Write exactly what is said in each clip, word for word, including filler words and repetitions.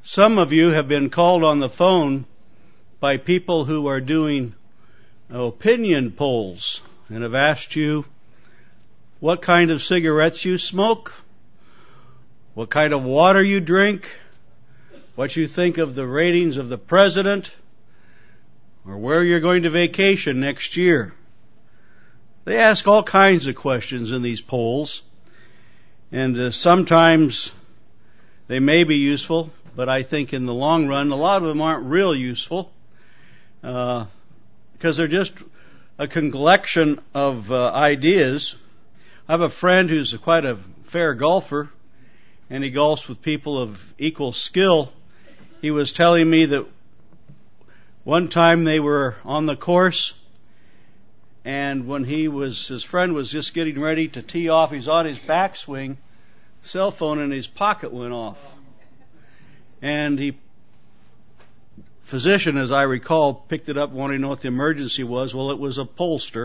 Some of you have been called on the phone by people who are doing opinion polls and have asked you what kind of cigarettes you smoke, what kind of water you drink, what you think of the ratings of the president, or where you're going to vacation next year. They ask all kinds of questions in these polls, and uh, sometimes they may be useful, but I think in the long run, a lot of them aren't real useful, uh, because they're just a collection of uh, ideas. I have a friend who's quite a fair golfer, and he golfs with people of equal skill. He was telling me that one time they were on the course, and when he was, his friend was just getting ready to tee off, he's on his backswing, cell phone in his pocket went off. And he, physician, as I recall, picked it up wanting to know what the emergency was. Well, it was a pollster.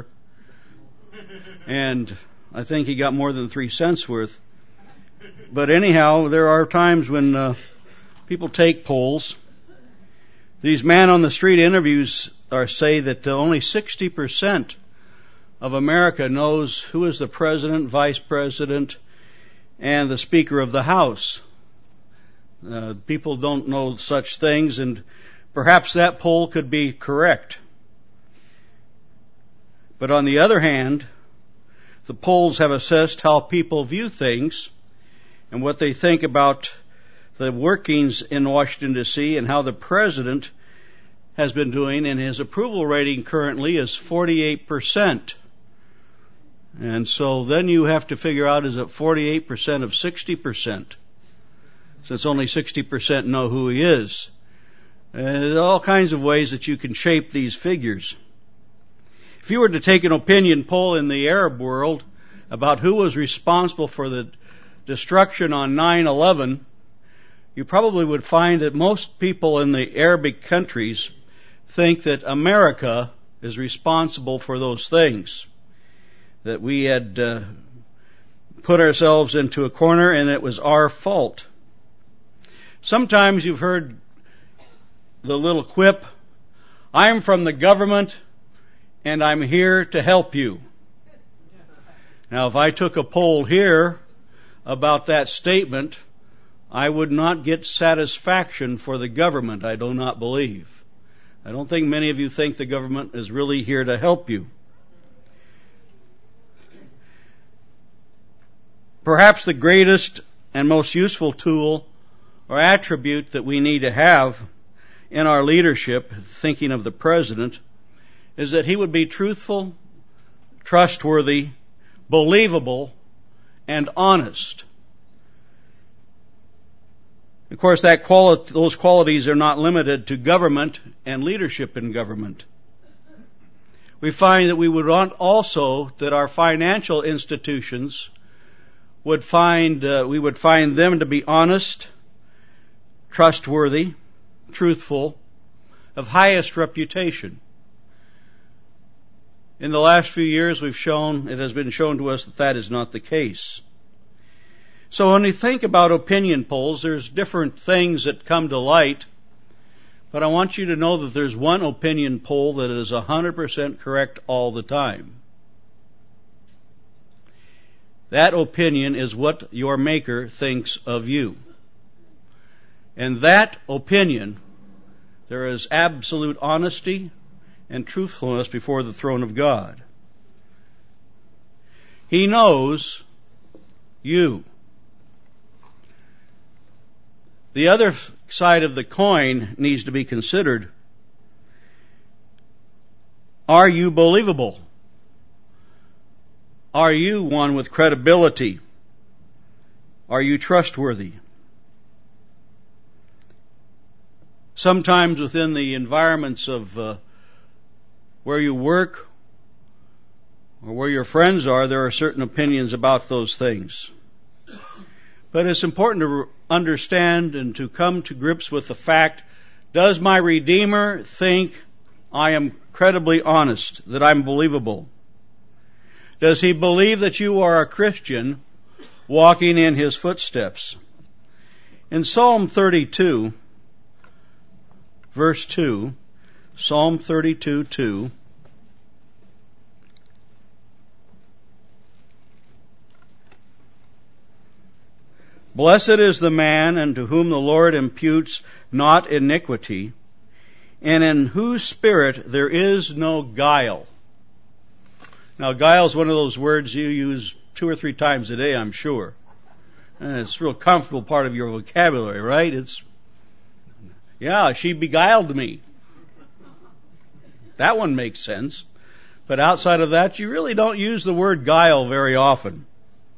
And I think he got more than three cents worth. But anyhow, there are times when uh, people take polls. These man-on-the-street interviews are say that uh, only sixty percent of America knows who is the president, vice president, and the Speaker of the House. Uh, people don't know such things, and perhaps that poll could be correct. But on the other hand, the polls have assessed how people view things and what they think about the workings in Washington, D C, and how the president has been doing, and his approval rating currently is forty-eight percent. And so then you have to figure out, is it forty-eight percent of sixty percent? Since only sixty percent know who he is. And there's all kinds of ways that you can shape these figures. If you were to take an opinion poll in the Arab world about who was responsible for the destruction on nine eleven, you probably would find that most people in the Arabic countries think that America is responsible for those things. That we had uh, put ourselves into a corner and it was our fault. Sometimes you've heard the little quip, I'm from the government and I'm here to help you. Now, if I took a poll here about that statement, I would not get satisfaction for the government, I do not believe. I don't think many of you think the government is really here to help you. Perhaps the greatest and most useful tool or attribute that we need to have in our leadership, thinking of the president, is that he would be truthful, trustworthy, believable, and honest. Of course, that quali- those qualities are not limited to government and leadership in government. We find that we would want also that our financial institutions would find, uh, we would find them to be honest, trustworthy, truthful, of highest reputation. In the last few years, we've shown, it has been shown to us that that is not the case. So when we think about opinion polls, there's different things that come to light, but I want you to know that there's one opinion poll that is one hundred percent correct all the time. That opinion is what your maker thinks of you. And that opinion, there is absolute honesty and truthfulness before the throne of God. He knows you. The other side of the coin needs to be considered. Are you believable? Are you one with credibility? Are you trustworthy? Sometimes within the environments of uh, where you work or where your friends are, there are certain opinions about those things. But it's important to understand and to come to grips with the fact, does my Redeemer think I am credibly honest, that I'm believable? Does he believe that you are a Christian walking in his footsteps? In Psalm thirty-two, verse two, Psalm thirty-two, two. Blessed is the man unto whom the Lord imputes not iniquity, and in whose spirit there is no guile. Now, guile is one of those words you use two or three times a day, I'm sure. And it's a real comfortable part of your vocabulary, right? It's, yeah, she beguiled me. That one makes sense. But outside of that, you really don't use the word guile very often.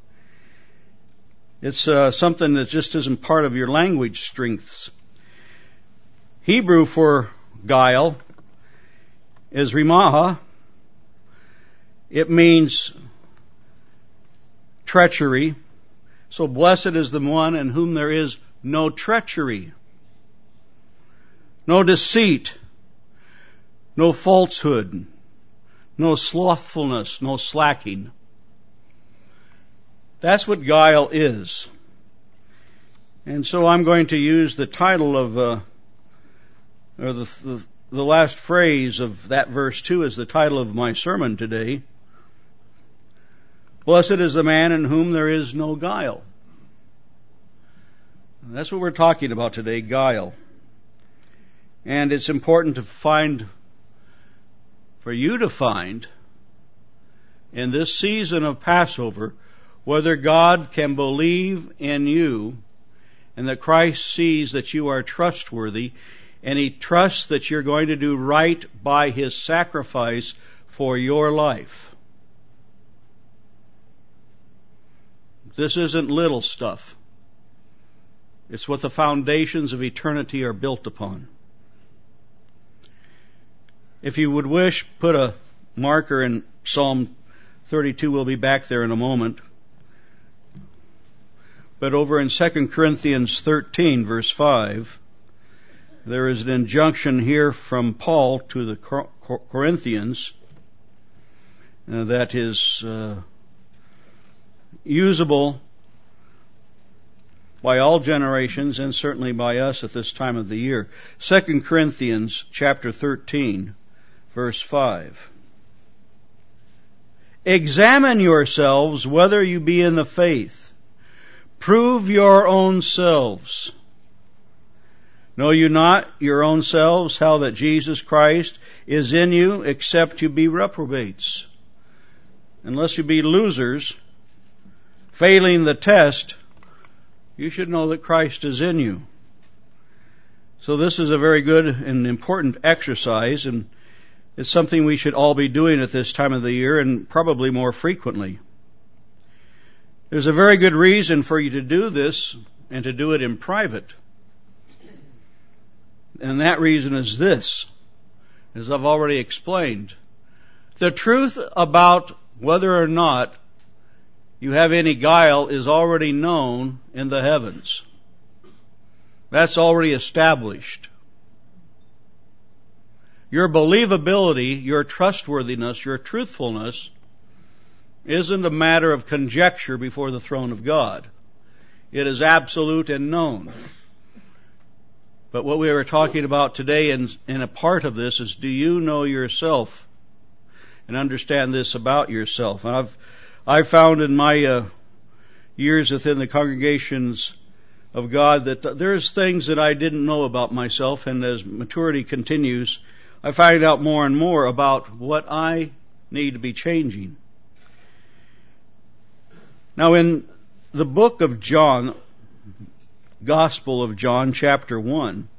It's uh, something that just isn't part of your language strengths. Hebrew for guile is rimaha. It means treachery. So blessed is the one in whom there is no treachery, no deceit, no falsehood, no slothfulness, no slacking. That's what guile is. And so I'm going to use the title of, uh, or the, the, the last phrase of that verse two as the title of my sermon today. Blessed is the man in whom there is no guile. And that's what we're talking about today, guile. And it's important to find, for you to find, in this season of Passover, whether God can believe in you and that Christ sees that you are trustworthy and He trusts that you're going to do right by His sacrifice for your life. This isn't little stuff. It's what the foundations of eternity are built upon. If you would wish, put a marker in Psalm thirty-two. We'll be back there in a moment. But over in Second Corinthians thirteen, verse five, there is an injunction here from Paul to the Corinthians uh, that is uh, usable by all generations and certainly by us at this time of the year. Second Corinthians chapter thirteen, verse five. Examine yourselves whether you be in the faith. Prove your own selves. Know you not your own selves how that Jesus Christ is in you, except you be reprobates? Unless you be losers, failing the test, you should know that Christ is in you. So this is a very good and important exercise, and it's something we should all be doing at this time of the year and probably more frequently. There's a very good reason for you to do this and to do it in private. And that reason is this, as I've already explained. The truth about whether or not you have any guile is already known in the heavens. That's already established. Your believability, your trustworthiness, your truthfulness isn't a matter of conjecture before the throne of God. It is absolute and known. But what we are talking about today, and, and a part of this, is do you know yourself and understand this about yourself? And I've I've found in my uh, years within the congregations of God that there's things that I didn't know about myself, and as maturity continues, I find out more and more about what I need to be changing. Now, in the book of John, Gospel of John, chapter one,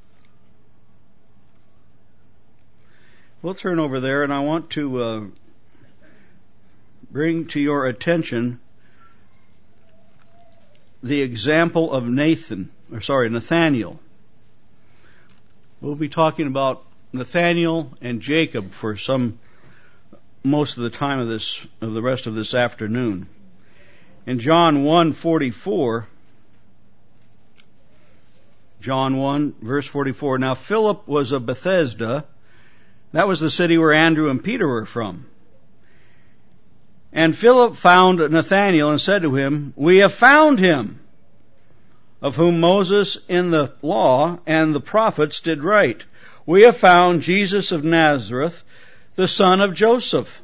we'll turn over there, and I want to uh, bring to your attention the example of Nathan, or sorry, Nathaniel. We'll be talking about Nathaniel and Jacob for some, most of the time of this, of the rest of this afternoon. In John one forty-four, John one, verse forty-four, now Philip was of Bethesda. That was the city where Andrew and Peter were from. And Philip found Nathanael and said to him, we have found him, of whom Moses in the law and the prophets did write. We have found Jesus of Nazareth, the son of Joseph.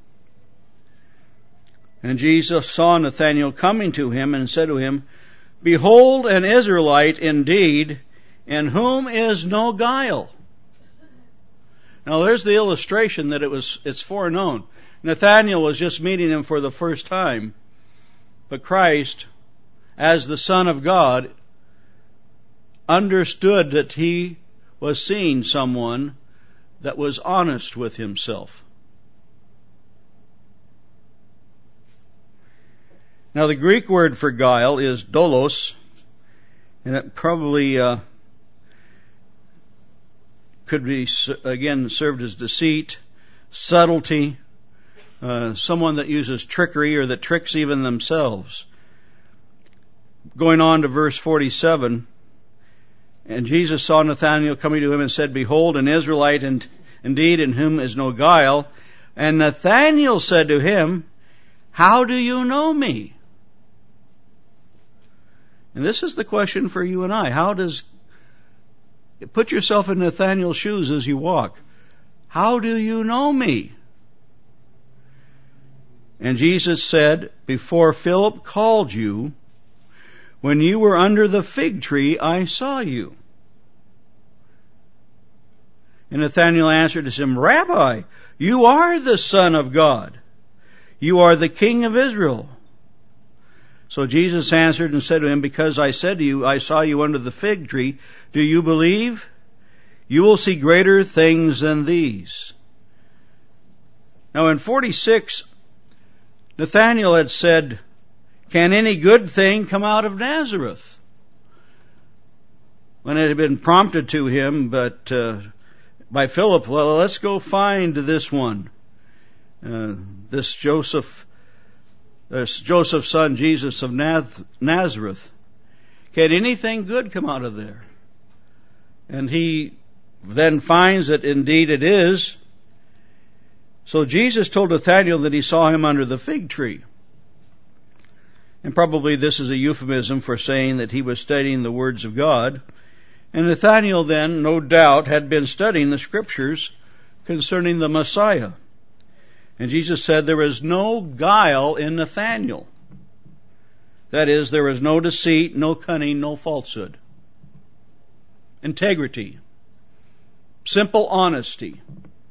And Jesus saw Nathanael coming to him and said to him, Behold, an Israelite indeed, in whom is no guile. Now there's the illustration that it was, it's foreknown. Nathanael was just meeting him for the first time, but Christ, as the Son of God, understood that he was seeing someone that was honest with himself. Now the Greek word for guile is doulos, and it probably uh, could be, again, served as deceit, subtlety, uh, someone that uses trickery or that tricks even themselves. Going on to verse forty-seven, and Jesus saw Nathanael coming to him and said, Behold, an Israelite and indeed in whom is no guile. And Nathanael said to him, How do you know me? And this is the question for you and I. How does, put yourself in Nathanael's shoes as you walk. How do you know me? And Jesus said, Before Philip called you, when you were under the fig tree, I saw you. And Nathanael answered him, Rabbi, you are the Son of God. You are the King of Israel. So Jesus answered and said to him, Because I said to you, I saw you under the fig tree, do you believe? You will see greater things than these. Now in forty-six, Nathanael had said, Can any good thing come out of Nazareth? When it had been prompted to him, but uh, by Philip, well, let's go find this one, uh, this Joseph, this Joseph's son, Jesus of Nazareth. Can anything good come out of there? And he then finds that indeed it is. So Jesus told Nathanael that he saw him under the fig tree. And probably this is a euphemism for saying that he was studying the words of God. And Nathanael then, no doubt, had been studying the scriptures concerning the Messiah. And Jesus said there is no guile in Nathanael. That is, there is no deceit, no cunning, no falsehood. Integrity. Simple honesty.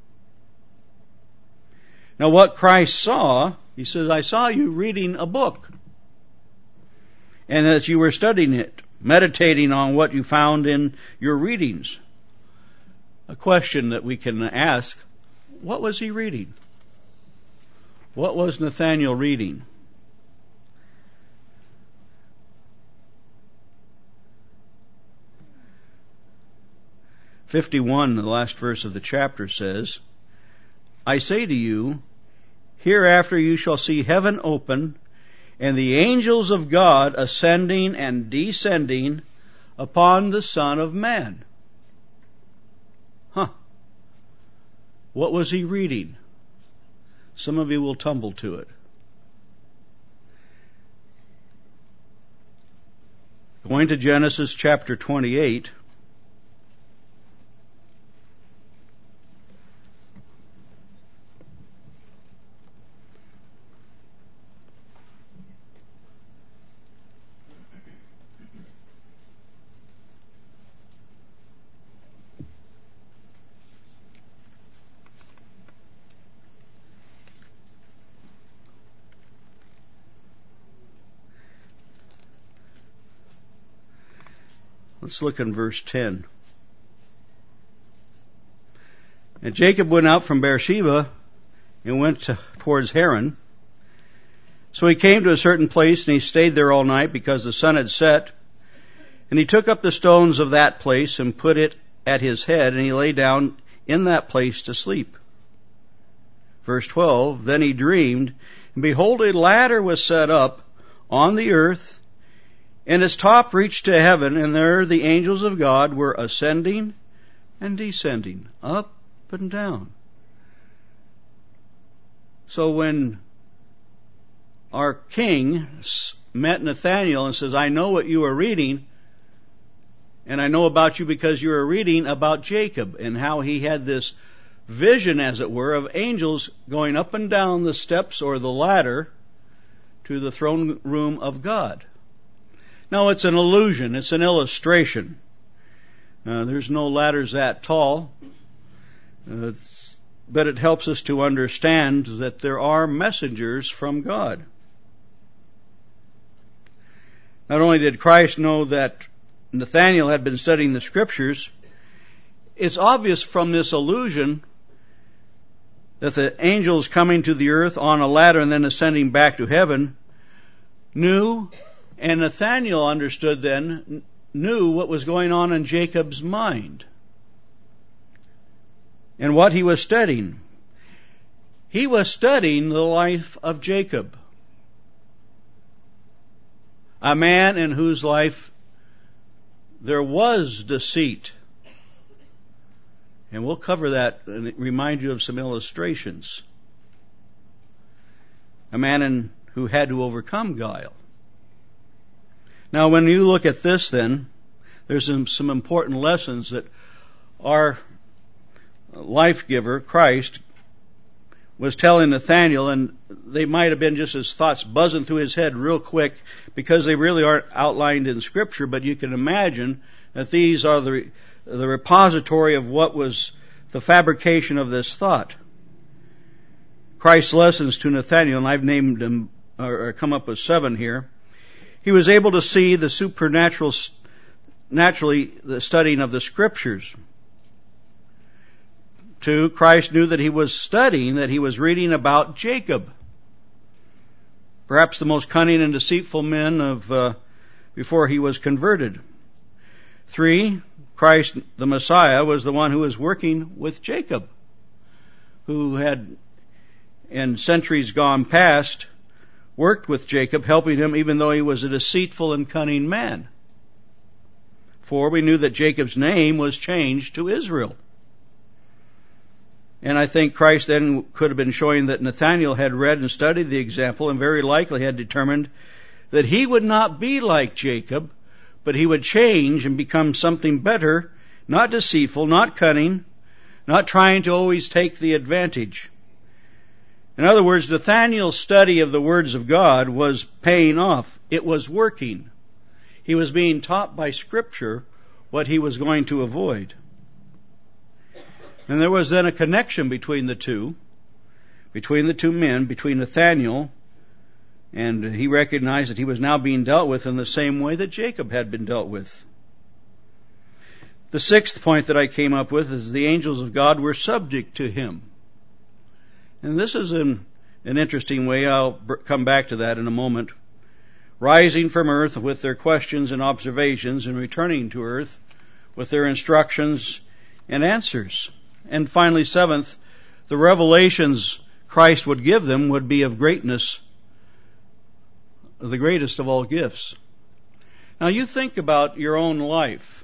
Now what Christ saw, he says, I saw you reading a book. And as you were studying it, meditating on what you found in your readings. A question that we can ask, what was he reading? What was Nathanael reading? fifty-one, the last verse of the chapter says, I say to you, hereafter you shall see heaven open, and the angels of God ascending and descending upon the Son of Man. Huh. What was he reading? Some of you will tumble to it. Going to Genesis chapter twenty-eight. Let's look in verse ten. And Jacob went out from Beersheba and went to, towards Haran. So he came to a certain place, and he stayed there all night because the sun had set. And he took up the stones of that place and put it at his head, and he lay down in that place to sleep. Verse twelve, then he dreamed, and behold, a ladder was set up on the earth, and its top reached to heaven, and there the angels of God were ascending and descending, up and down. So when our king met Nathanael and says, I know what you are reading, And I know about you because you were reading about Jacob and how he had this vision, as it were, of angels going up and down the steps or the ladder to the throne room of God. Now, it's an illusion. It's an illustration. Uh, there's no ladders that tall. Uh, but it helps us to understand that there are messengers from God. Not only did Christ know that Nathanael had been studying the Scriptures, it's obvious from this illusion that the angels coming to the earth on a ladder and then ascending back to heaven knew, and Nathanael understood then, knew what was going on in Jacob's mind and what he was studying. He was studying the life of Jacob, a man in whose life there was deceit. And we'll cover that and remind you of some illustrations. A man in, who had to overcome guile. Now, when you look at this, then, there's some, some important lessons that our life giver, Christ, was telling Nathanael, and they might have been just his thoughts buzzing through his head real quick because they really aren't outlined in Scripture, but you can imagine that these are the, the repository of what was the fabrication of this thought. Christ's lessons to Nathanael, and I've named them, or come up with seven here. He was able to see the supernatural, naturally, the studying of the Scriptures. Two, Christ knew that he was studying, that he was reading about Jacob, perhaps the most cunning and deceitful man of uh, before he was converted. Three, Christ, the Messiah, was the one who was working with Jacob, who had, in centuries gone past, worked with Jacob, helping him even though he was a deceitful and cunning man. Four, we knew that Jacob's name was changed to Israel. And I think Christ then could have been showing that Nathanael had read and studied the example and very likely had determined that he would not be like Jacob, but he would change and become something better, not deceitful, not cunning, not trying to always take the advantage. In other words, Nathanael's study of the words of God was paying off. It was working. He was being taught by Scripture what he was going to avoid. And there was then a connection between the two, between the two men, between Nathanael, and he recognized that he was now being dealt with in the same way that Jacob had been dealt with. The sixth point that I came up with is the angels of God were subject to him. And this is an, an interesting way. I'll come back to that in a moment. Rising from earth with their questions and observations and returning to earth with their instructions and answers. And finally, seventh, the revelations Christ would give them would be of greatness, the greatest of all gifts. Now you think about your own life.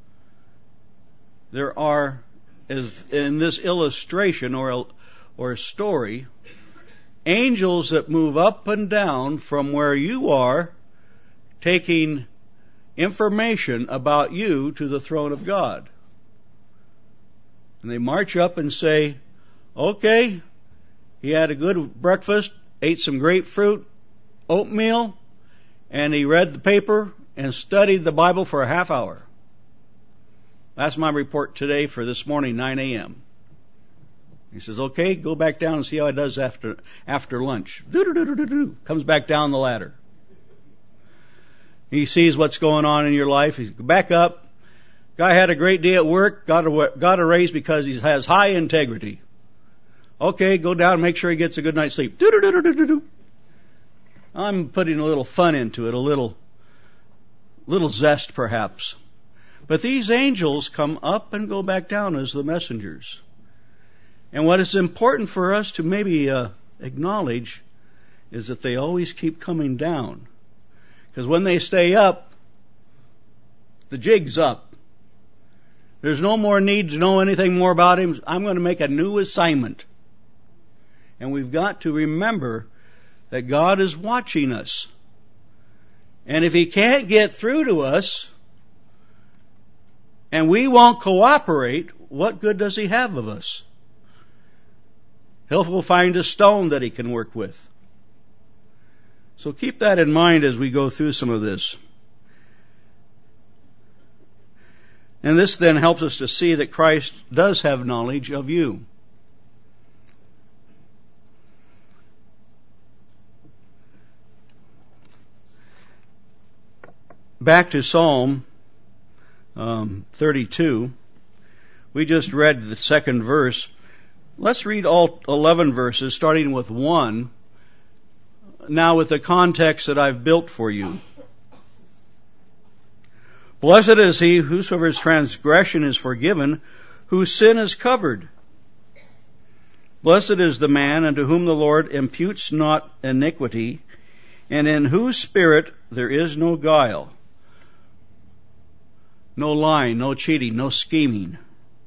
There are, as in this illustration or or story, angels that move up and down from where you are, taking information about you to the throne of God. And they march up and say, okay, he had a good breakfast, ate some grapefruit, oatmeal, and he read the paper and studied the Bible for a half hour. That's my report today for this morning, nine a.m. He says, okay, go back down and see how it does after after lunch. Do-do-do-do-do-do. Comes back down the ladder. He sees what's going on in your life. He's back up. Guy had a great day at work, got a, got a raise because he has high integrity. Okay, go down and make sure he gets a good night's sleep. Do-do-do-do-do-do. I'm putting a little fun into it, a little, little zest perhaps. But these angels come up and go back down as the messengers. And what is important for us to maybe uh, acknowledge is that they always keep coming down. Because when they stay up, the jig's up. There's no more need to know anything more about him. I'm going to make a new assignment. And we've got to remember that God is watching us. And if he can't get through to us, and we won't cooperate, what good does he have of us? He'll find a stone that he can work with. So keep that in mind as we go through some of this. And this then helps us to see that Christ does have knowledge of you. Back to Psalm um, thirty-two. We just read the second verse. Let's read all eleven verses, starting with one, now with the context that I've built for you. Blessed is he whosoever's transgression is forgiven, whose sin is covered. Blessed is the man unto whom the Lord imputes not iniquity, and in whose spirit there is no guile. No lying, no cheating, no scheming.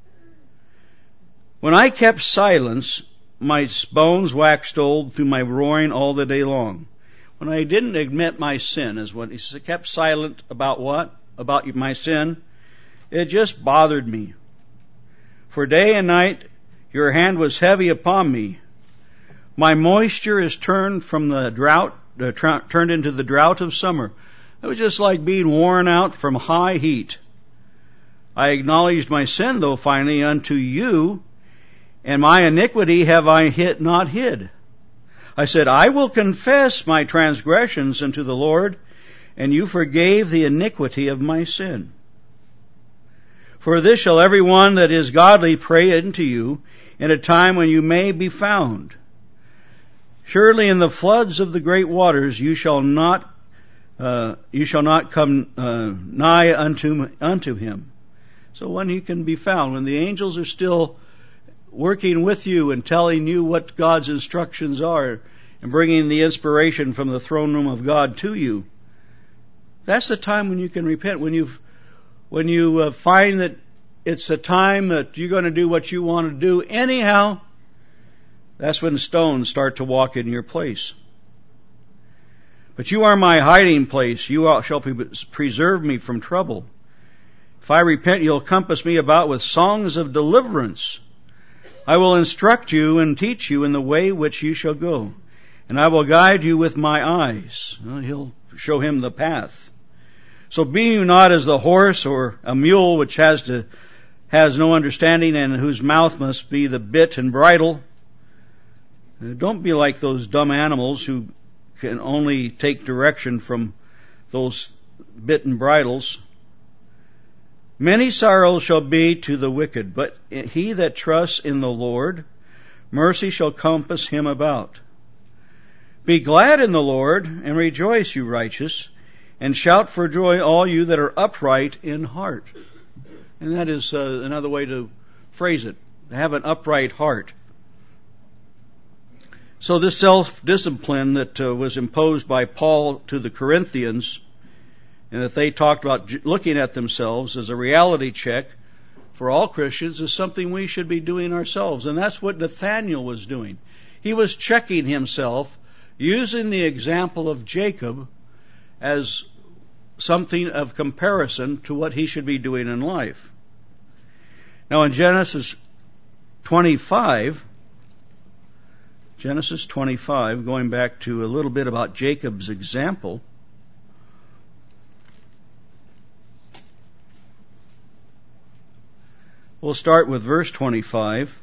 When I kept silence, my bones waxed old through my roaring all the day long. When I didn't admit my sin, is what he said, kept silent about what? About my sin. It just bothered me. For day and night your hand was heavy upon me. My moisture is turned from the drought, uh, tra- turned into the drought of summer. It was just like being worn out from high heat. I acknowledged my sin, though, finally, unto you, and my iniquity have I hid, not hid. I said, I will confess my transgressions unto the Lord, and you forgave the iniquity of my sin. For this shall every one that is godly pray unto you in a time when you may be found. Surely in the floods of the great waters you shall not uh, you shall not come uh, nigh unto unto him. So when you can be found, when the angels are still working with you and telling you what God's instructions are and bringing the inspiration from the throne room of God to you, that's the time when you can repent. When you when you uh, find that it's the time that you're going to do what you want to do anyhow, that's when stones start to walk in your place. But you are my hiding place. You shall preserve me from trouble. If I repent, you'll compass me about with songs of deliverance. I will instruct you and teach you in the way which you shall go, and I will guide you with my eyes. Well, he'll show him the path. So be you not as the horse or a mule which has to has no understanding, and whose mouth must be the bit and bridle. Don't be like those dumb animals who can only take direction from those bit and bridles. Many sorrows shall be to the wicked, but he that trusts in the Lord, mercy shall compass him about. Be glad in the Lord, and rejoice, you righteous, and shout for joy, all you that are upright in heart. And that is uh, another way to phrase it, to have an upright heart. So this self-discipline that uh, was imposed by Paul to the Corinthians, and that they talked about looking at themselves as a reality check for all Christians, is something we should be doing ourselves. And that's what Nathaniel was doing. He was checking himself using the example of Jacob as something of comparison to what he should be doing in life. Now in Genesis twenty-five, Genesis twenty-five, going back to a little bit about Jacob's example, we'll start with verse twenty-five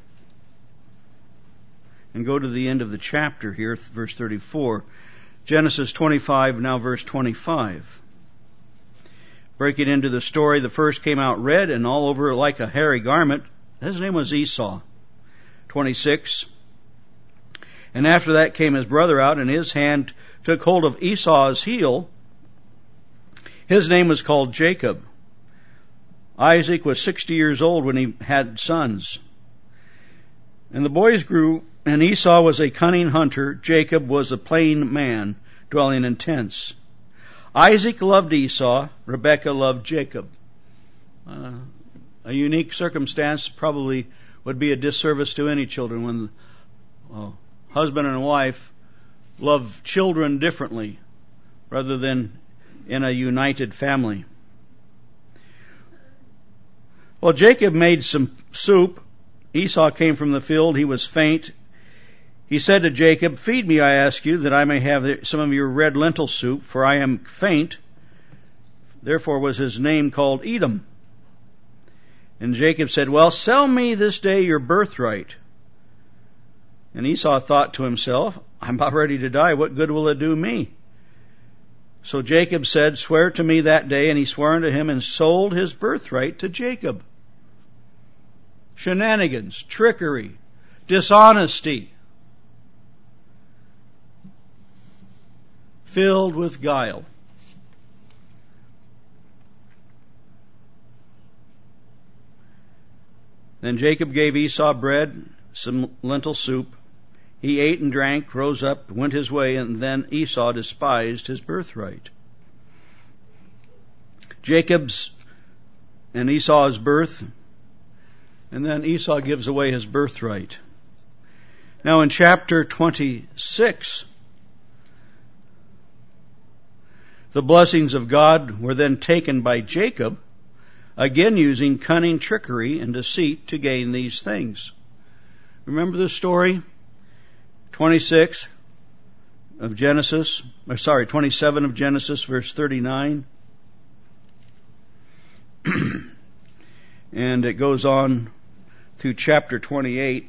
and go to the end of the chapter here, verse thirty-four. Genesis twenty-five, now verse twenty-five. Breaking into the story, the first came out red and all over like a hairy garment. His name was Esau. twenty-six. And after that came his brother out, and his hand took hold of Esau's heel. His name was called Jacob. Isaac was sixty years old when he had sons. And the boys grew, and Esau was a cunning hunter. Jacob was a plain man, dwelling in tents. Isaac loved Esau. Rebekah loved Jacob. Uh, a unique circumstance, probably would be a disservice to any children when uh, husband and wife love children differently rather than in a united family. Well, Jacob made some soup. Esau came from the field. He was faint. He said to Jacob, "Feed me, I ask you, that I may have some of your red lentil soup, for I am faint." Therefore was his name called Edom. And Jacob said, "Well, sell me this day your birthright." And Esau thought to himself, "I'm about ready to die. What good will it do me?" So Jacob said, "Swear to me that day." And he swore unto him and sold his birthright to Jacob. Shenanigans, trickery, dishonesty, filled with guile. Then Jacob gave Esau bread, some lentil soup. He ate and drank, rose up, went his way, and then Esau despised his birthright. Jacob's and Esau's birth, and then Esau gives away his birthright. Now in chapter twenty-six, the blessings of God were then taken by Jacob, again using cunning, trickery, and deceit to gain these things. Remember the story? twenty-six of Genesis, or sorry, twenty-seven of Genesis, verse thirty-nine. And it goes on through chapter twenty-eight.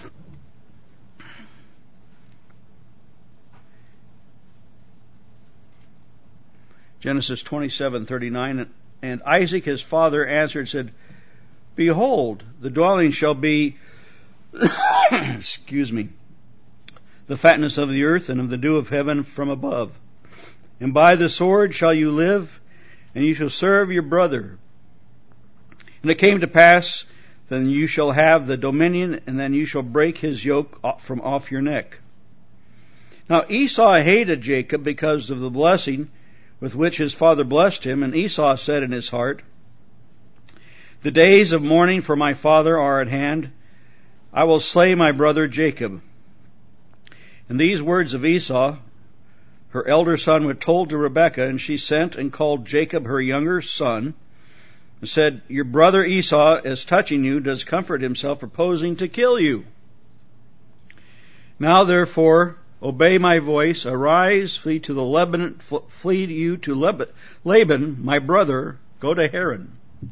Genesis twenty-seven thirty-nine. And Isaac his father answered and said, "Behold, the dwelling shall be, excuse me, the fatness of the earth and of the dew of heaven from above. And by the sword shall you live, and you shall serve your brother. And it came to pass, then you shall have the dominion, and then you shall break his yoke from off your neck." Now Esau hated Jacob because of the blessing with which his father blessed him, and Esau said in his heart, "The days of mourning for my father are at hand. I will slay my brother Jacob." And these words of Esau, her elder son, were told to Rebekah, and she sent and called Jacob her younger son, and said, "Your brother Esau, as touching you, does comfort himself, proposing to kill you. Now therefore, obey my voice. Arise, flee to the Lebanon, flee you to Leb- Laban, my brother. Go to Haran."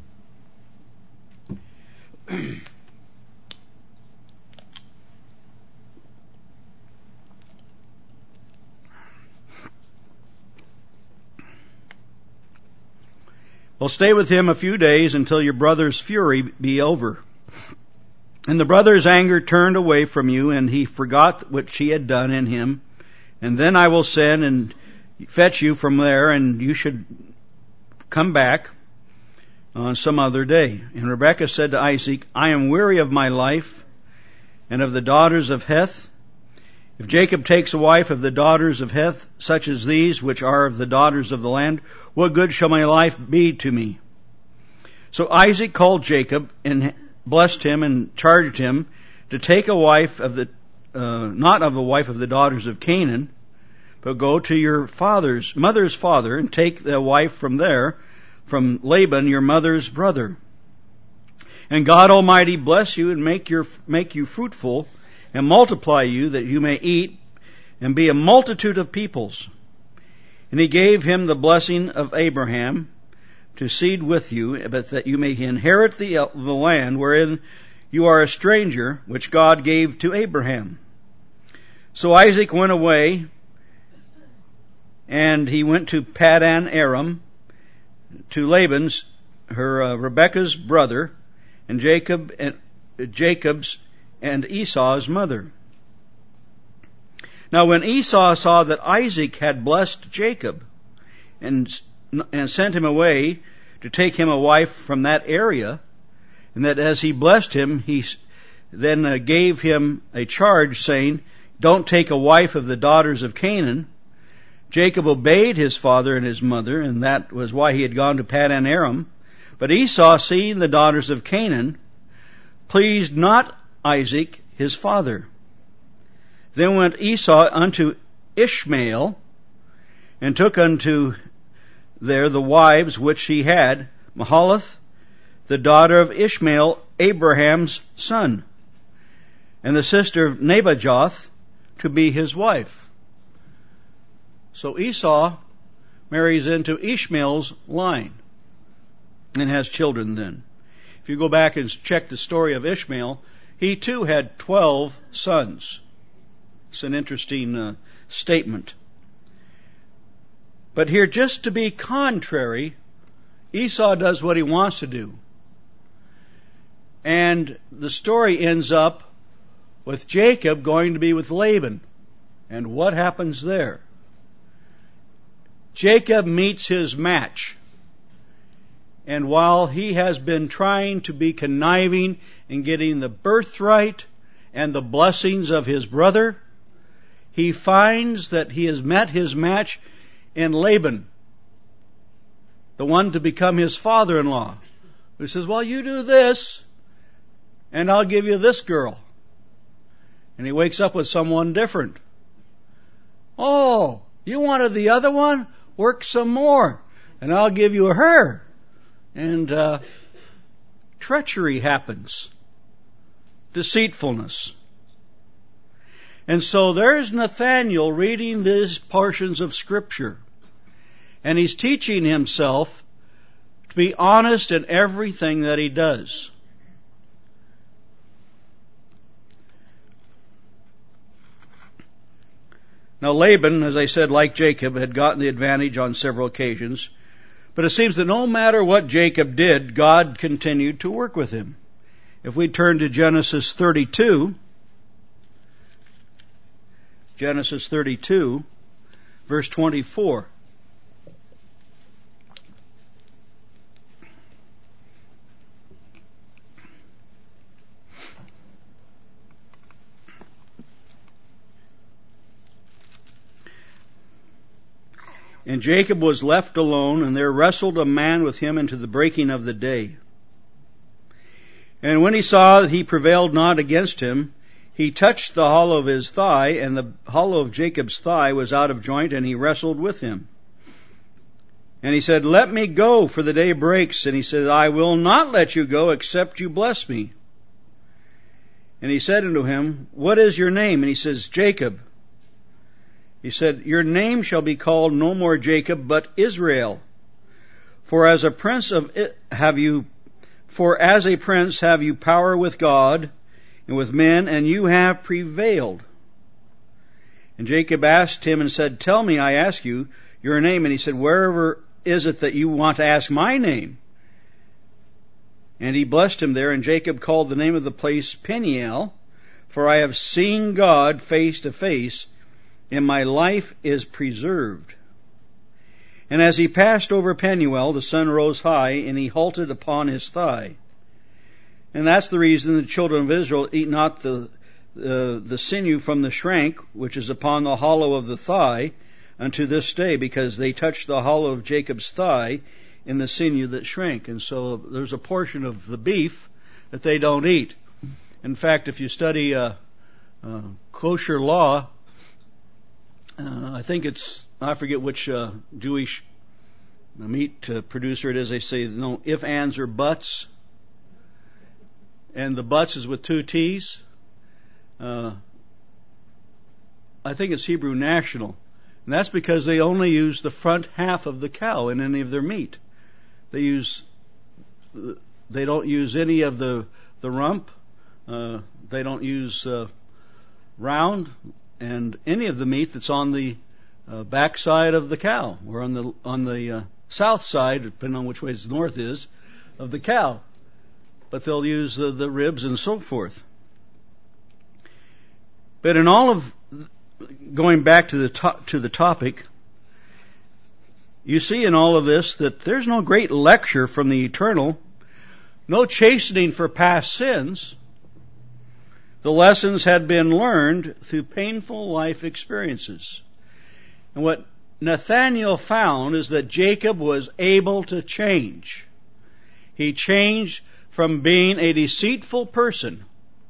Well, stay with him a few days until your brother's fury be over. And the brother's anger turned away from you, and he forgot what she had done in him. And then I will send and fetch you from there, and you should come back on some other day. And Rebekah said to Isaac, "I am weary of my life and of the daughters of Heth. If Jacob takes a wife of the daughters of Heth, such as these, which are of the daughters of the land, what good shall my life be to me?" So Isaac called Jacob and blessed him and charged him to take a wife of the, uh, not of a wife of the daughters of Canaan, but go to your father's, mother's father, and take the wife from there, from Laban, your mother's brother. And God Almighty bless you and make your, make you fruitful, and multiply you, that you may eat and be a multitude of peoples. And he gave him the blessing of Abraham to seed with you, but that you may inherit the, the land wherein you are a stranger, which God gave to Abraham. So Isaac went away, and he went to Paddan Aram, to Laban's, her uh, Rebekah's brother, and Jacob and uh, Jacob's and Esau's mother. Now when Esau saw that Isaac had blessed Jacob and, and sent him away to take him a wife from that area, and that as he blessed him, he then uh, gave him a charge saying, "Don't take a wife of the daughters of Canaan," Jacob obeyed his father and his mother, and that was why he had gone to Paddan Aram. But Esau, seeing the daughters of Canaan, pleased not Isaac his father. Then went Esau unto Ishmael, and took unto there the wives which he had, Mahalath, the daughter of Ishmael, Abraham's son, and the sister of Nebajoth to be his wife. So Esau marries into Ishmael's line and has children then. If you go back and check the story of Ishmael, he too had twelve sons. It's an interesting uh, statement. But here, just to be contrary, Esau does what he wants to do. And the story ends up with Jacob going to be with Laban. And what happens there? Jacob meets his match. And while he has been trying to be conniving in getting the birthright and the blessings of his brother, he finds that he has met his match in Laban, the one to become his father-in-law, who says, well, you do this, and I'll give you this girl. And he wakes up with someone different. Oh, you wanted the other one? Work some more, and I'll give you her. And uh, treachery happens. Deceitfulness. And so there's Nathaniel reading these portions of Scripture. And he's teaching himself to be honest in everything that he does. Now Laban, as I said, like Jacob, had gotten the advantage on several occasions. But it seems that no matter what Jacob did, God continued to work with him. If we turn to Genesis thirty-two, Genesis thirty-two, verse twenty-four. And Jacob was left alone, and there wrestled a man with him into the breaking of the day. And when he saw that he prevailed not against him, he touched the hollow of his thigh, and the hollow of Jacob's thigh was out of joint, and he wrestled with him. And he said, let me go, for the day breaks. And he said, I will not let you go, except you bless me. And he said unto him, what is your name? And he says, Jacob. He said, your name shall be called no more Jacob, but Israel. For as a prince of it have you, for as a prince have you power with God and with men, and you have prevailed. And Jacob asked him and said, tell me, I ask you, your name. And he said, wherever is it that you want to ask my name? And he blessed him there, and Jacob called the name of the place Peniel, for I have seen God face to face, and my life is preserved. And as he passed over Penuel, the sun rose high, and he halted upon his thigh. And that's the reason the children of Israel eat not the uh, the sinew from the shank, which is upon the hollow of the thigh, unto this day, because they touched the hollow of Jacob's thigh in the sinew that shrank. And so there's a portion of the beef that they don't eat. In fact, if you study uh, uh, kosher law, Uh, I think it's, I forget which uh, Jewish meat uh, producer it is. They say, no, if, ands, or buts. And the buts is with two T's. Uh, I think it's Hebrew National. And that's because they only use the front half of the cow in any of their meat. They use, they don't use any of the, the rump. Uh, they don't use uh, round. And any of the meat that's on the uh, back side of the cow, or on the on the uh, south side, depending on which way the north is, of the cow. But they'll use the, the ribs and so forth. But in all of, going back to the to, to the topic, you see in all of this that there's no great lecture from the eternal, no chastening for past sins. The lessons had been learned through painful life experiences. And what Nathaniel found is that Jacob was able to change. He changed from being a deceitful person,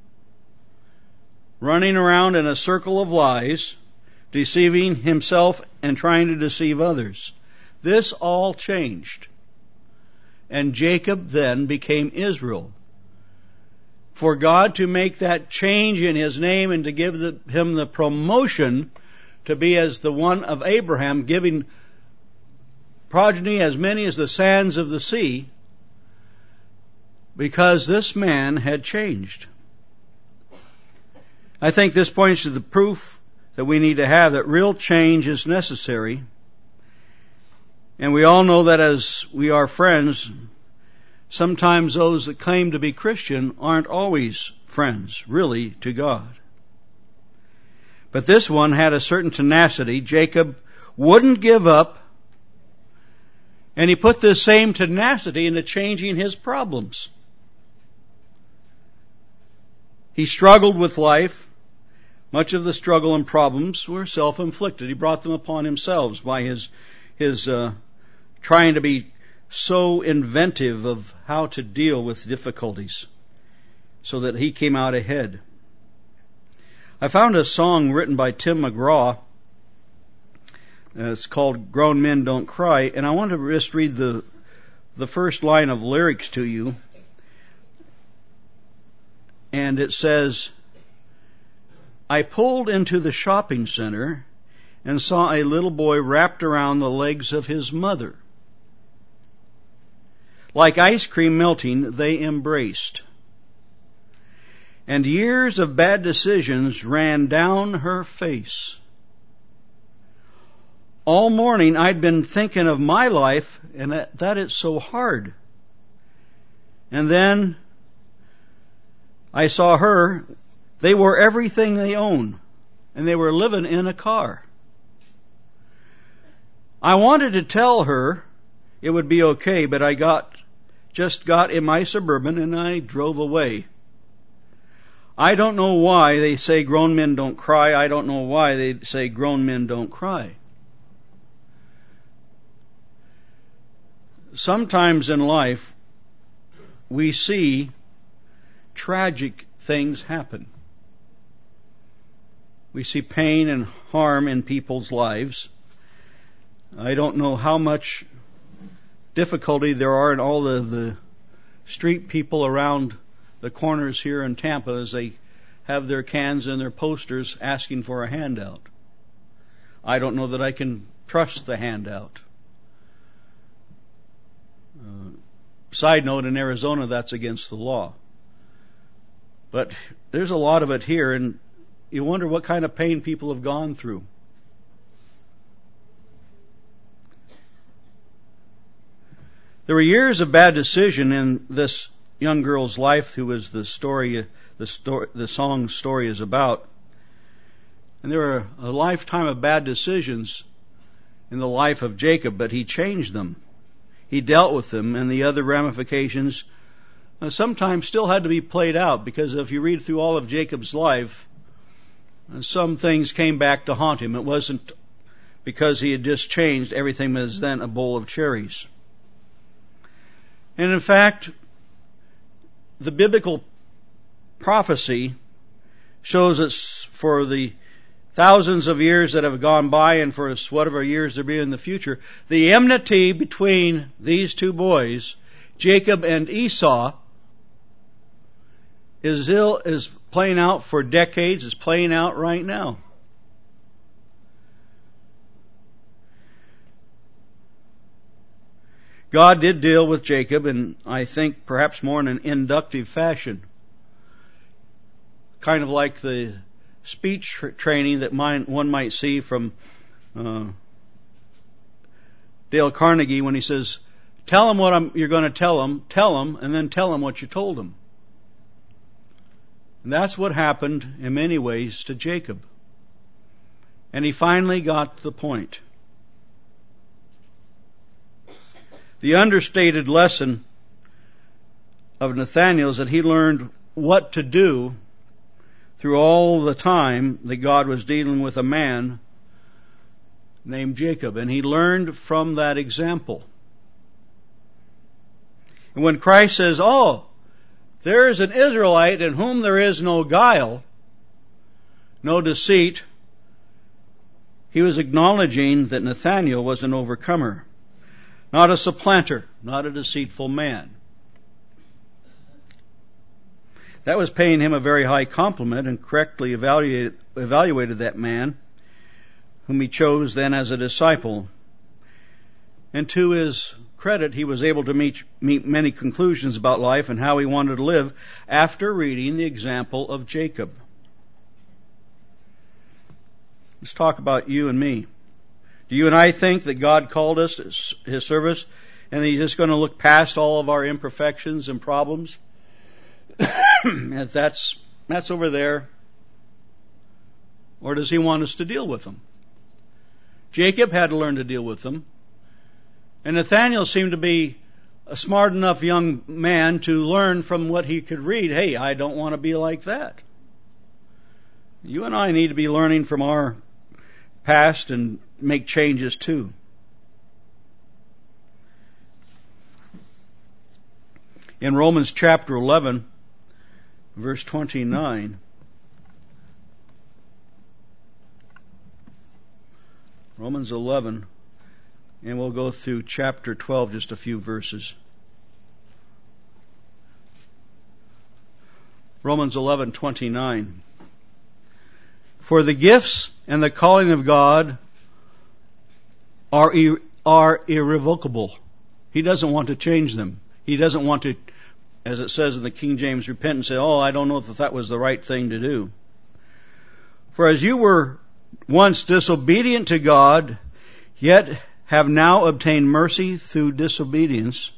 running around in a circle of lies, deceiving himself and trying to deceive others. This all changed. and Jacob then became Israel. For God to make that change in his name and to give the, him the promotion to be as the one of Abraham, giving progeny as many as the sands of the sea, because this man had changed. I think this points to the proof that we need to have that real change is necessary. And we all know that as we are friends, sometimes those that claim to be Christian aren't always friends, really, to God. But this one had a certain tenacity. Jacob wouldn't give up, and he put this same tenacity into changing his problems. He struggled with life. Much of the struggle and problems were self-inflicted. He brought them upon himself by his his uh, trying to be so inventive of how to deal with difficulties so that he came out ahead. I found a song written by Tim McGraw. Uh, it's called Grown Men Don't Cry, and I want to just read the the first line of lyrics to you. And it says, I pulled into the shopping center and saw a little boy wrapped around the legs of his mother. Like ice cream melting, they embraced. And years of bad decisions ran down her face. All morning I'd been thinking of my life and that, that it's so hard. And then I saw her. They were everything they own, and they were living in a car. I wanted to tell her it would be okay, but I got just got in my Suburban and I drove away. I don't know why they say grown men don't cry. I don't know why they say grown men don't cry. Sometimes in life, we see tragic things happen. We see pain and harm in people's lives. I don't know how much difficulty there are in all the, the street people around the corners here in Tampa as they have their cans and their posters asking for a handout. I don't know that I can trust the handout. Uh, side note, in Arizona, that's against the law. But there's a lot of it here, and you wonder what kind of pain people have gone through. There were years of bad decision in this young girl's life, who was the story, the story, the song story is about. And there were a lifetime of bad decisions in the life of Jacob, but he changed them. He dealt with them, and the other ramifications uh, sometimes still had to be played out, because if you read through all of Jacob's life, uh, some things came back to haunt him. It wasn't because he had just changed, everything was then a bowl of cherries. And in fact, the biblical prophecy shows us for the thousands of years that have gone by and for whatever years there be in the future, the enmity between these two boys, Jacob and Esau, is ill, is playing out for decades, is playing out right now. God did deal with Jacob, and I think perhaps more in an inductive fashion. Kind of like the speech tra- training that mine, one might see from uh, Dale Carnegie when he says, tell him what I'm, you're going to tell him, tell him, and then tell him what you told him. And that's what happened in many ways to Jacob. And he finally got the point. The understated lesson of Nathaniel is that he learned what to do through all the time that God was dealing with a man named Jacob. And he learned from that example. And when Christ says, oh, there is an Israelite in whom there is no guile, no deceit, he was acknowledging that Nathaniel was an overcomer, not a supplanter, not a deceitful man. That was paying him a very high compliment, and correctly evaluated, evaluated that man, whom he chose then as a disciple. And to his credit, he was able to meet, meet many conclusions about life and how he wanted to live after reading the example of Jacob. Let's talk about you and me. Do you and I think that God called us to His service and He's just going to look past all of our imperfections and problems? that's, that's over there. Or does He want us to deal with them? Jacob had to learn to deal with them. And Nathaniel seemed to be a smart enough young man to learn from what he could read. Hey, I don't want to be like that. You and I need to be learning from our past and make changes too. In Romans chapter eleven, verse twenty-nine, Romans eleven, and we'll go through chapter twelve, just a few verses. Romans eleven twenty-nine. For the gifts and the calling of God are ir- are irrevocable. He doesn't want to change them. He doesn't want to, as it says in the King James, repent and say, oh, I don't know if that was the right thing to do. For as you were once disobedient to God, yet have now obtained mercy through disobedience,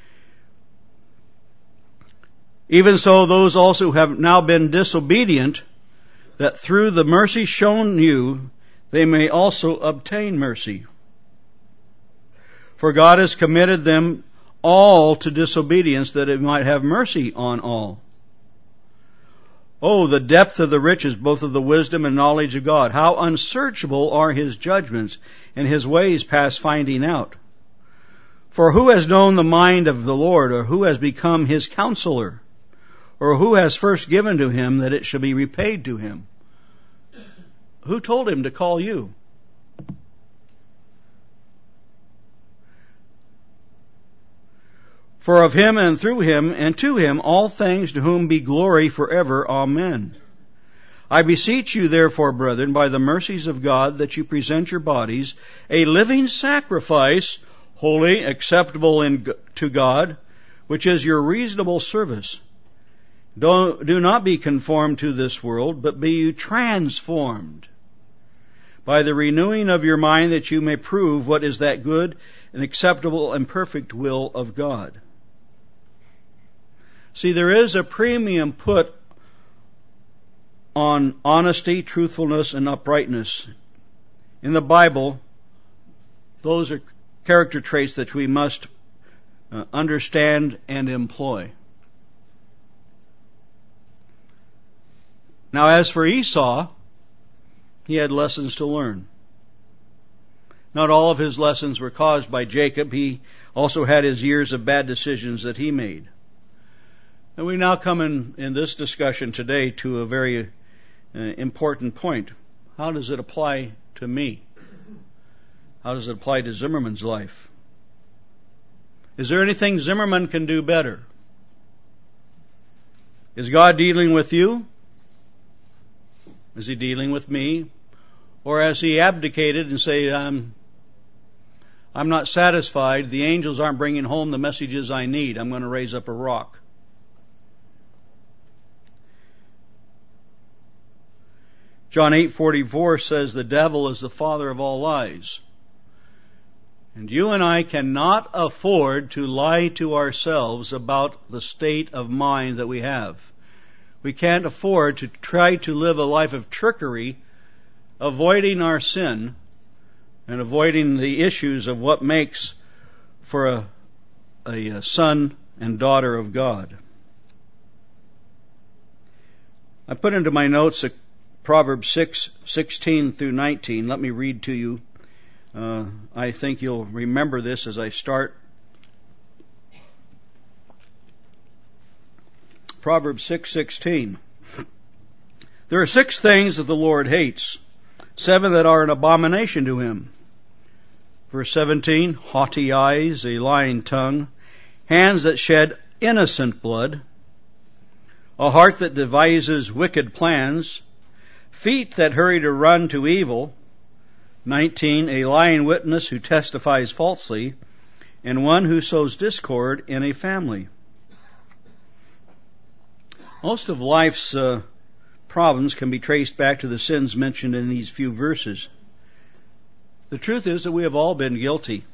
even so those also have now been disobedient, that through the mercy shown you, they may also obtain mercy. For God has committed them all to disobedience, that it might have mercy on all. Oh, the depth of the riches, both of the wisdom and knowledge of God. How unsearchable are His judgments, and His ways past finding out. For who has known the mind of the Lord, or who has become His counselor? Or who has first given to Him that it shall be repaid to Him? Who told Him to call you? For of Him and through Him and to Him all things, to whom be glory forever. Amen. I beseech you therefore, brethren, by the mercies of God, that you present your bodies a living sacrifice, holy, acceptable in, to God, which is your reasonable service. Don't, do not be conformed to this world, but be you transformed by the renewing of your mind, that you may prove what is that good and acceptable and perfect will of God. See, there is a premium put on honesty, truthfulness, and uprightness. In the Bible, those are character traits that we must uh, understand and employ. Now, as for Esau, he had lessons to learn. Not all of his lessons were caused by Jacob. He also had his years of bad decisions that he made. And we now come in, in this discussion today to a very uh, important point. How does it apply to me? How does it apply to Zimmerman's life? Is there anything Zimmerman can do better? Is God dealing with you? Is He dealing with me? Or has He abdicated and said, I'm, I'm not satisfied. The angels aren't bringing home the messages I need. I'm going to raise up a rock. John eight forty-four says the devil is the father of all lies. And you and I cannot afford to lie to ourselves about the state of mind that we have. We can't afford to try to live a life of trickery, avoiding our sin and avoiding the issues of what makes for a, a son and daughter of God. I put into my notes a Proverbs six sixteen through nineteen. Let me read to you. Uh, I think you'll remember this as I start. Proverbs six sixteen. There are six things that the Lord hates, seven that are an abomination to Him. Verse seventeen, haughty eyes, a lying tongue, hands that shed innocent blood, a heart that devises wicked plans, feet that hurry to run to evil, nineteen, a lying witness who testifies falsely, and one who sows discord in a family. Most of life's uh, problems can be traced back to the sins mentioned in these few verses. The truth is that we have all been guilty.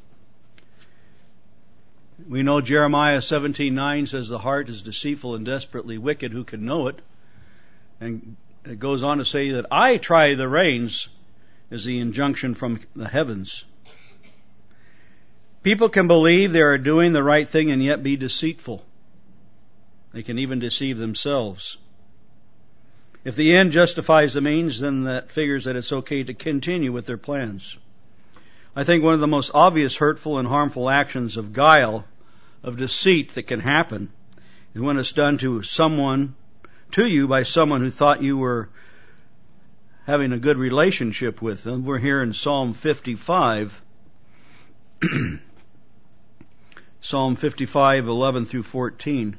We know Jeremiah seventeen nine says the heart is deceitful and desperately wicked. Who can know it? And it goes on to say that I try the reins is the injunction from the heavens. People can believe they are doing the right thing and yet be deceitful. They can even deceive themselves. If the end justifies the means, then that figures that it's okay to continue with their plans. I think one of the most obvious hurtful and harmful actions of guile, of deceit that can happen, is when it's done to someone, to you by someone who thought you were having a good relationship with them. We're here in Psalm fifty-five. Psalm fifty-five, eleven through fourteen.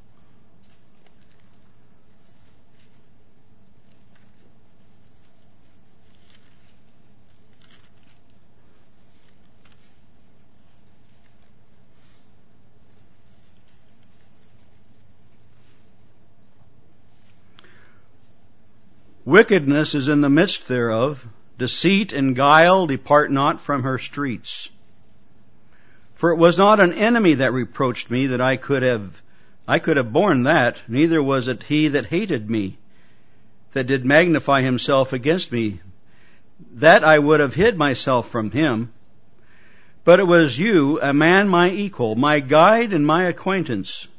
Wickedness is in the midst thereof. Deceit and guile depart not from her streets. For it was not an enemy that reproached me that I could have, I could have borne that, neither was it he that hated me, that did magnify himself against me, that I would have hid myself from him. But it was you, a man my equal, my guide and my acquaintance.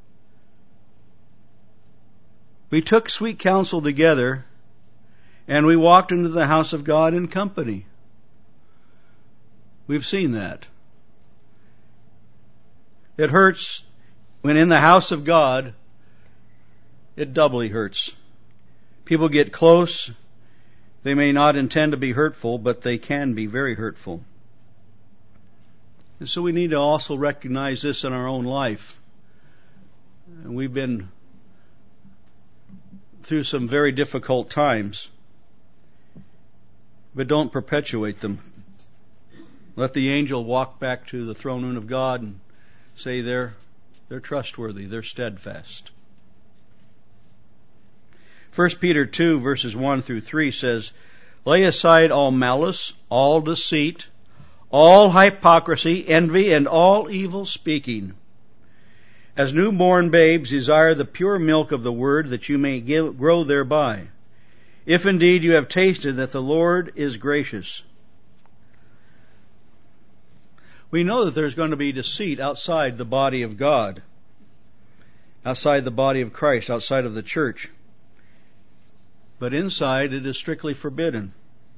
We took sweet counsel together, and we walked into the house of God in company. We've seen that. It hurts when in the house of God, it doubly hurts. People get close. They may not intend to be hurtful, but they can be very hurtful. And so we need to also recognize this in our own life. We've been through some very difficult times. But don't perpetuate them. Let the angel walk back to the throne room of God and say they're, they're trustworthy, they're steadfast. First Peter two, verses one through three says, lay aside all malice, all deceit, all hypocrisy, envy, and all evil speaking. As newborn babes, desire the pure milk of the word, that you may give, grow thereby, if indeed you have tasted that the Lord is gracious. We know that there's going to be deceit outside the body of God, outside the body of Christ, outside of the church. But inside it is strictly forbidden.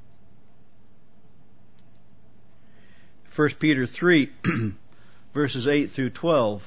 First Peter three, verses eight through twelve.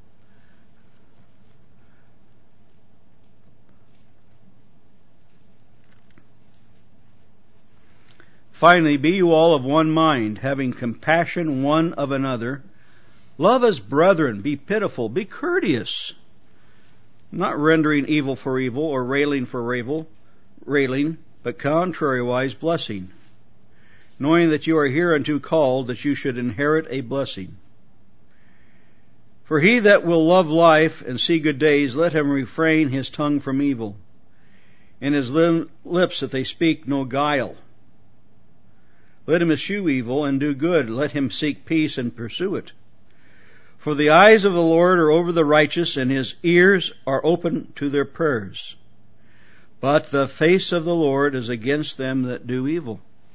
Finally, be you all of one mind, having compassion one of another. Love as brethren, be pitiful, be courteous, not rendering evil for evil or railing for railing, railing, but contrariwise blessing, knowing that you are hereunto called, that you should inherit a blessing. For he that will love life and see good days, let him refrain his tongue from evil, and his lips that they speak no guile. Let him eschew evil and do good. Let him seek peace and pursue it. For the eyes of the Lord are over the righteous, and his ears are open to their prayers. But the face of the Lord is against them that do evil.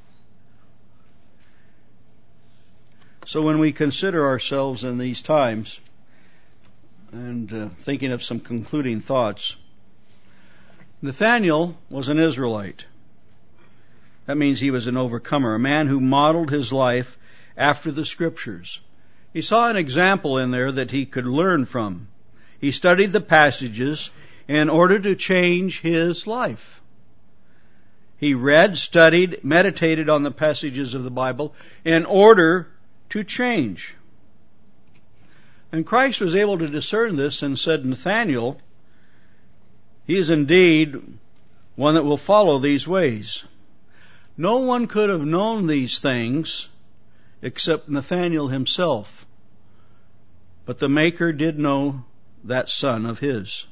So when we consider ourselves in these times, and uh, thinking of some concluding thoughts, Nathaniel was an Israelite. That means he was an overcomer, a man who modeled his life after the Scriptures. He saw an example in there that he could learn from. He studied the passages in order to change his life. He read, studied, meditated on the passages of the Bible in order to change. And Christ was able to discern this and said, Nathanael, he is indeed one that will follow these ways. No one could have known these things except Nathanael himself. But the Maker did know that son of his.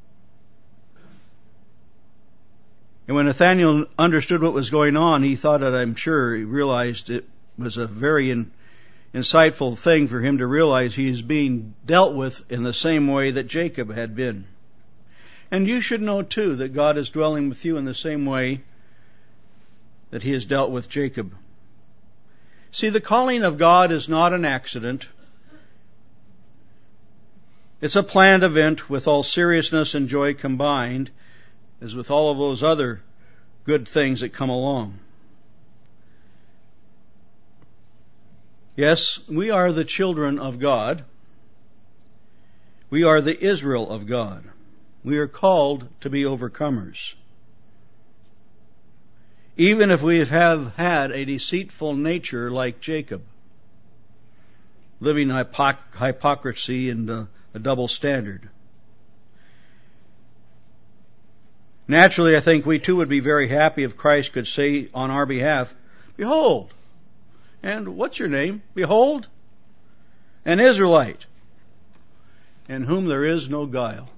And when Nathanael understood what was going on, he thought that, I'm sure, he realized it was a very in, insightful thing for him to realize he is being dealt with in the same way that Jacob had been. And you should know, too, that God is dwelling with you in the same way that he has dealt with Jacob. See, the calling of God is not an accident. It's a planned event with all seriousness and joy combined, as with all of those other good things that come along. Yes, we are the children of God. We are the Israel of God. We are called to be overcomers. Even if we have had a deceitful nature like Jacob, living hypoc- hypocrisy and uh, a double standard. Naturally, I think we too would be very happy if Christ could say on our behalf, Behold, and what's your name? Behold, an Israelite, in whom there is no guile.